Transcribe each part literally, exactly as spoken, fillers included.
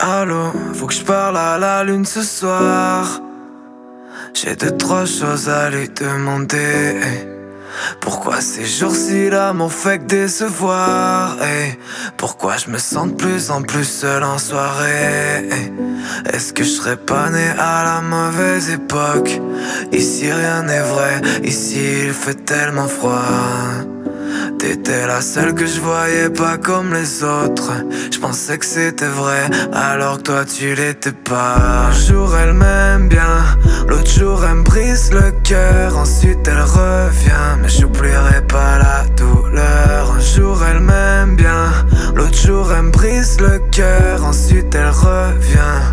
Allô, faut que je parle à la lune ce soir. J'ai deux, trois choses à lui demander. Pourquoi ces jours-ci l'amour fait que décevoir? Et pourquoi je me sens de plus en plus seul en soirée? Est-ce que je serais pas né à la mauvaise époque? Ici rien n'est vrai, ici il fait tellement froid. T'étais la seule que je voyais pas comme les autres. Je pensais que c'était vrai alors que toi tu l'étais pas. Un jour elle m'aime bien, l'autre jour elle me brise le cœur. Ensuite elle revient, mais j'oublierai pas la douleur. Un jour elle m'aime bien, l'autre jour elle me brise le cœur. Ensuite elle revient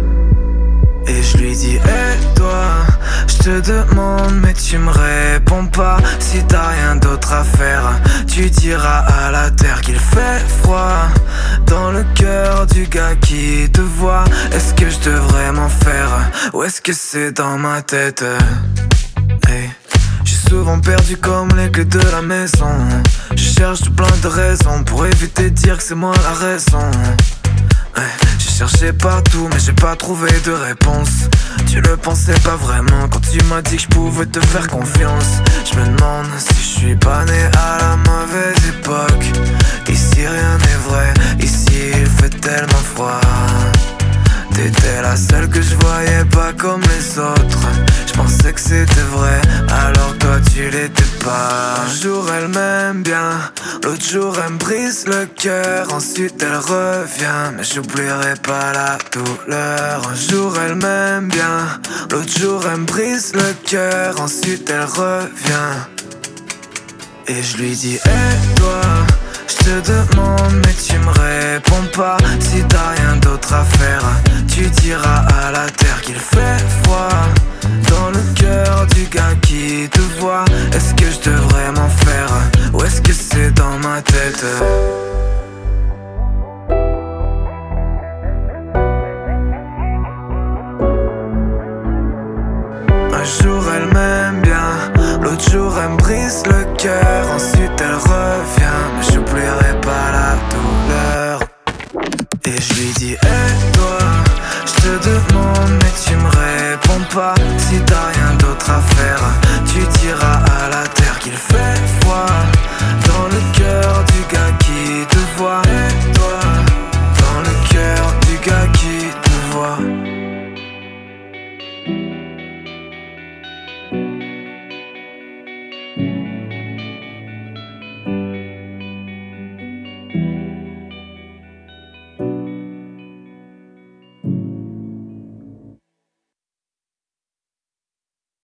et je lui dis hey toi, je te demande mais tu me réponds pas. Si t'as rien d'autre à faire, tu diras à la terre qu'il fait froid dans le cœur du gars qui te voit. Est-ce que je devrais m'en faire ou est-ce que c'est dans ma tête? Hey. J'suis souvent perdu comme les clés de la maison. Je cherche tout plein de raisons pour éviter de dire que c'est moi la raison. J'ai cherché partout mais j'ai pas trouvé de réponse. Tu le pensais pas vraiment quand tu m'as dit que je pouvais te faire confiance. Je me demande si je suis pas né à la mauvaise époque. Ici rien n'est vrai, ici il fait tellement froid. T'étais la seule que je voyais pas comme les autres. Je pensais que c'était vrai alors que toi tu l'étais pas. Un jour elle m'aime bien, l'autre jour elle me brise le cœur. Ensuite elle revient, mais j'oublierai pas la douleur. Un jour elle m'aime bien, l'autre jour elle me brise le cœur. Ensuite elle revient et je lui dis hey toi, je te demande mais tu me réponds pas. Si t'as rien d'autre à faire, tu diras à la terre qu'il fait froid dans le cœur du gars qui te voit. Est-ce que je devrais m'en faire ou est-ce que c'est dans ma tête? Un jour elle m'aime bien, l'autre jour elle me brise le cœur. Ensuite elle revient, mais j'oublierai pas la douleur. Et je lui dis hey toi, je te demande mais tu me réponds pas. Si t'as rien d'autre à faire, tu diras à la terre qu'il fait froid